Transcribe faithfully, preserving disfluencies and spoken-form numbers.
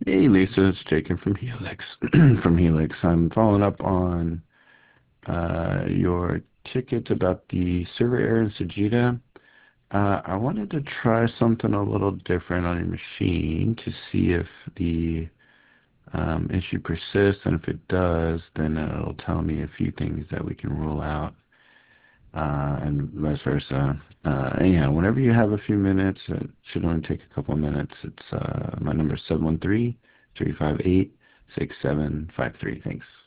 Hey Lisa, it's Jacob from Helix. From Helix. I'm following up on uh, your ticket about the server error in Sajida. Uh, I wanted to try something a little different on your machine to see if the um, issue persists, and if it does, then it'll tell me a few things that we can rule out, uh, and vice versa. Uh, anyhow, whenever you have a few minutes, it should only take a couple of minutes. It's uh, my number is seven one three, three five eight, six seven five three. Thanks.